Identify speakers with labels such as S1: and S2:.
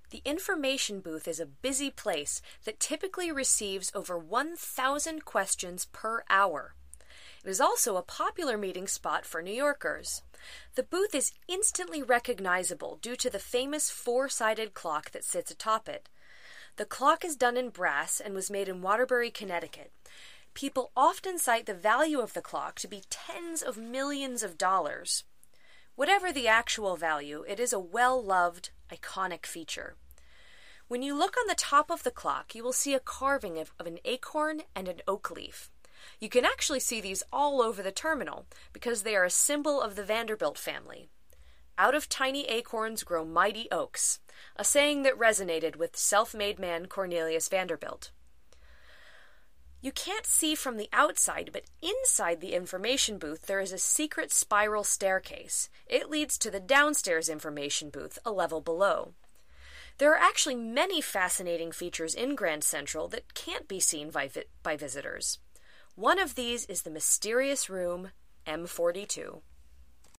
S1: The information booth is a busy place that typically receives over 1,000 questions per hour. It is also a popular meeting spot for New Yorkers. The booth is instantly recognizable due to the famous four-sided clock that sits atop it. The clock is done in brass and was made in Waterbury, Connecticut. People often cite the value of the clock to be tens of millions of dollars. Whatever the actual value, it is a well-loved, iconic feature. When you look on the top of the clock, you will see a carving of an acorn and an oak leaf. You can actually see these all over the terminal because they are a symbol of the Vanderbilt family. Out of tiny acorns grow mighty oaks, a saying that resonated with self-made man Cornelius Vanderbilt. You can't see from the outside, but inside the information booth there is a secret spiral staircase. It leads to the downstairs information booth, a level below. There are actually many fascinating features in Grand Central that can't be seen by visitors. One of these is the mysterious room M42.